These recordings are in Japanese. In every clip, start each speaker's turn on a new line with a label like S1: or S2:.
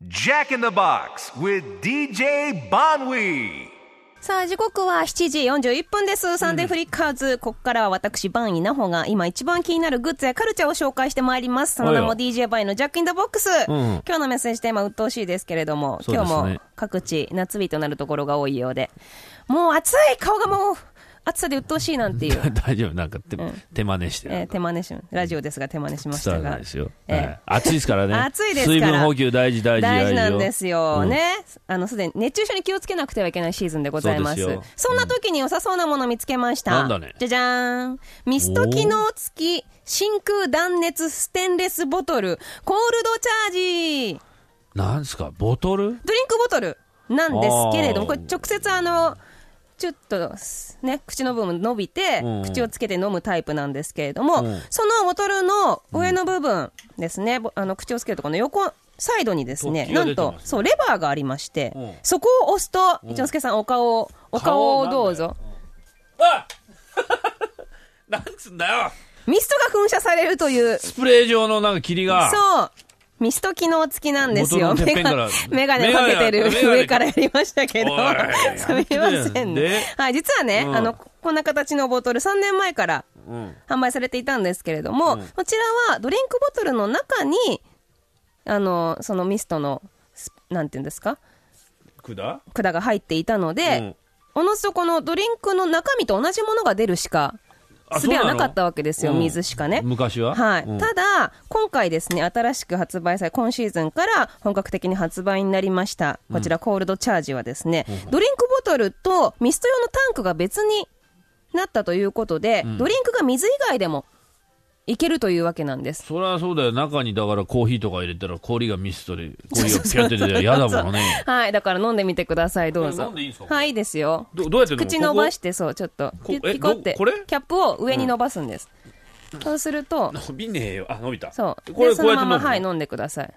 S1: Jack in the Box with DJ Bonwee。
S2: さあ時刻は7時41分です。サンデーフリッカーズ、ここからは私バンイナホが今一番気になるグッズやカルチャーを紹介してまいります。その名も DJ バンイのジャックインザボックス、今日のメッセージテーマ鬱陶しいですけれども、今日も各地夏日となるところが多いようで、もう暑い、顔がもう暑さで鬱陶しいなんていう
S3: 大丈夫、なんか手真似して、
S2: 手真似しラジオですが手真似しましたが、
S3: 伝わらないですよ、暑いですからね。
S2: 暑いですから
S3: 水分補給大事
S2: なんですよ、ね。すでに熱中症に気をつけなくてはいけないシーズンでございます。そんな時に良さそうなものを見つけました。
S3: なんだね。
S2: じゃじゃーん、ミスト機能付き真空断熱ステンレスボトルコールドチャージ。
S3: なんですか、ボトル、
S2: ドリンクボトルなんですけれども、これ直接ちょっとね、口の部分伸びて、口をつけて飲むタイプなんですけれども、そのボトルの上の部分ですね、口をつけるとこの横サイドにですね、なんとそうレバーがありまして、そこを押すと、一之輔さんお顔をどうぞ。
S3: あなんつんだよ。
S2: ミストが噴射されるという
S3: スプレー状のなんか霧が、
S2: そうミスト機能付きなんですよ。メガネかけてる上からやりましたけど、すみませんね。はい、実はね、こんな形のボトル3年前から販売されていたんですけれども、こちらはドリンクボトルの中にそのミストのなんていうんですか、管が入っていたので、おのずとこのドリンクの中身と同じものが出るしか術はなかったわけですよ、水しかね、
S3: 昔は。
S2: はい、ただ今回ですね、新しく発売され、今シーズンから本格的に発売になりましたこちら、コールドチャージはですね、ドリンクボトルとミスト用のタンクが別になったということで、ドリンクが水以外でもいけるというわけなんです。
S3: そりゃそうだよ。中にだからコーヒーとか入れたら氷がミストで氷がピャって出て嫌だもんね。
S2: はい、だから飲んでみてください、どうぞ。
S3: 飲んでいいんですか。
S2: はい、いいですよ。
S3: どうやって飲む？
S2: 口伸ばして、そうちょっとピコって
S3: これ
S2: キャップを上に伸ばすんです、そうすると
S3: 伸びねえよ。あ、伸びた。
S2: そう
S3: これ
S2: でそのまま、
S3: こうやって飲むの？
S2: はい、飲んでください。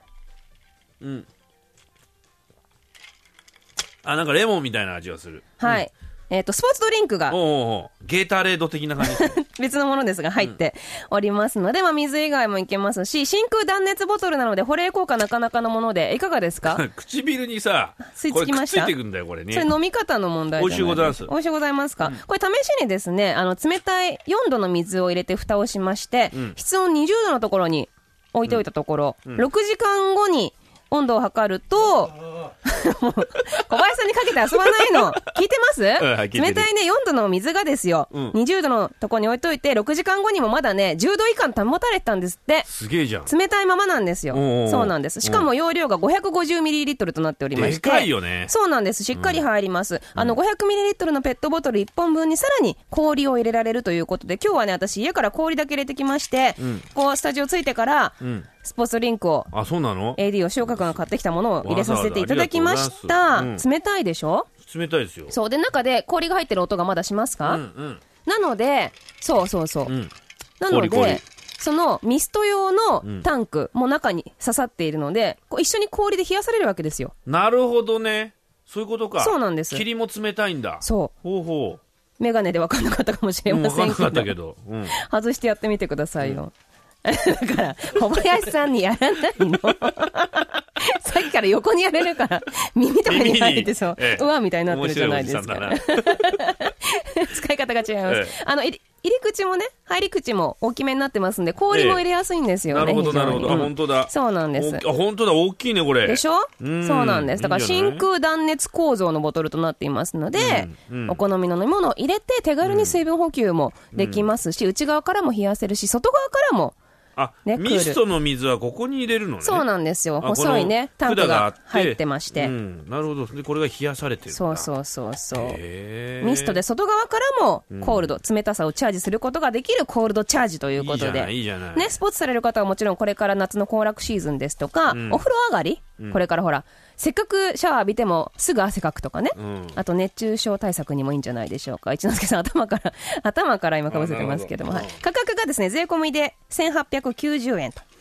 S3: あ、なんかレモンみたいな味がする。
S2: はい、スポーツドリンクが
S3: ゲータレード的な感じ
S2: 別のものですが入っておりますので、水以外もいけますし、真空断熱ボトルなので保冷効果なかなかのもので、いかがですか？
S3: 唇にさ、
S2: 吸い付きました。
S3: これくっついてくんだよ、これね。
S2: それ飲み方の問題じゃない。
S3: 美味しゅうございます。
S2: 美味しゅうございますか？これ試しにですね、冷たい4度の水を入れて蓋をしまして、室温20度のところに置いておいたところ、6時間後に温度を測ると小林さんにかけて遊ばないの聞いてます？冷たいね4度の水がですよ、20度のところに置いといて6時間後にもまだね10度以下に保たれてたんですって。
S3: すげえじゃん。
S2: 冷たいままなんですよ。そうなんです。しかも容量が 550ml となっておりまして、
S3: でかいよね。そう
S2: なんです。しっかり入ります、500ml のペットボトル1本分にさらに氷を入れられるということで、今日はね私家から氷だけ入れてきまして、こうスタジオついてから、スポーツドリンクを、
S3: そうなの？
S2: AD 吉岡君が買ってきたものを入れさせていただきました。冷たいでしょ？
S3: 冷たいですよ。
S2: そうで、中で氷が入ってる音がまだしますか？なのでそう、なのでそのミスト用のタンクも中に刺さっているので、こう一緒に氷で冷やされるわけですよ。
S3: なるほどね、そういうことか。そうなんです。霧も冷たいんだ。
S2: そうメガネで分かんなかったかもしれませんけど、外してやってみてくださいよ、だから小林さんにやらないのさっきから横にやれるから耳とかに入ってそう、うわみたいになってるじゃないですか使い方が違います、入り口もね、入り口も大きめになってますんで、氷も入れやすいんですよね。
S3: なるほどなるほど、本当だ。
S2: そうなんです。
S3: 本当だ、大きいねこれ。
S2: でしょ？そうなんです。だから真空断熱構造のボトルとなっていますので、お好みの飲み物を入れて手軽に水分補給もできますし、内側からも冷やせるし、外側からも
S3: ミストの水はここに入れるのね。
S2: そうなんですよ。細いねタンクが入ってまして、
S3: なるほど。でこれが冷やされてるんだ。
S2: そうミストで外側からもコールド、冷たさをチャージすることができるコールドチャージということで、
S3: いいじゃない
S2: ね、スポーツされる方はもちろんこれから夏の行楽シーズンですとか、お風呂上がり、これからほらせっかくシャワー浴びてもすぐ汗かくとかね、あと熱中症対策にもいいんじゃないでしょうか。一之輔さん頭から今かぶせてますけども、価格がですね税込みで1890円と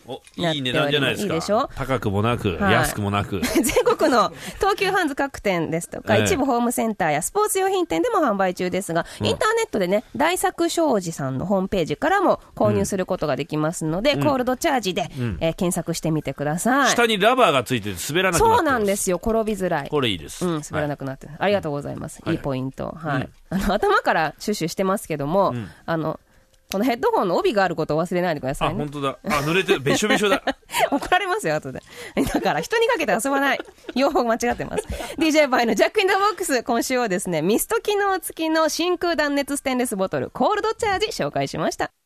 S3: いい値段じゃないですか。
S2: いいでしょ。
S3: 高くもなく、安くもなく。
S2: 全国の東急ハンズ各店ですとか、一部ホームセンターやスポーツ用品店でも販売中ですが、インターネットでね、大作商事さんのホームページからも購入することができますので、コールドチャージで、検索してみてください。
S3: 下にラバーがついてて滑らなくなってます。
S2: そうなんですよ。転びづらい。
S3: これいいです。
S2: 滑らなくなって、ありがとうございます。いいポイント。はい。頭からシュッシュしてますけども、このヘッドホンの帯があることを忘れないでくださいね。
S3: 本当だ。濡れてる。べしょべしょだ。
S2: 怒られますよ、後で。だから、人にかけて遊ばない。用法間違ってます。DJ バイのジャックインザボックス、今週はですね、ミスト機能付きの真空断熱ステンレスボトル、コールドチャージ紹介しました。